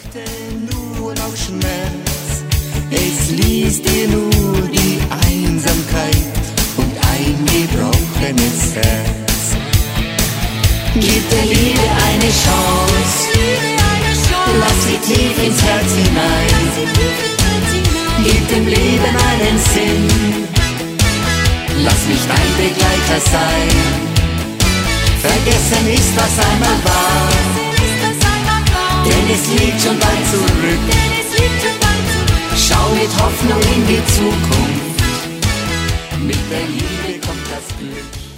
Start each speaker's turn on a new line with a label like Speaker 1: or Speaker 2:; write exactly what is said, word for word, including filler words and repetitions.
Speaker 1: warte nur auf Schmerz. Es liest dir nur die Einsamkeit und ein gebrochenes Herz. Gib der Liebe eine Chance, lass sie tief ins Herz hinein. Gib dem Leben einen Sinn, lass mich dein Begleiter sein. Vergessen ist, was einmal war, denn es liegt schon bald zurück. Schau mit Hoffnung in die Zukunft, mit der Liebe kommt das Glück.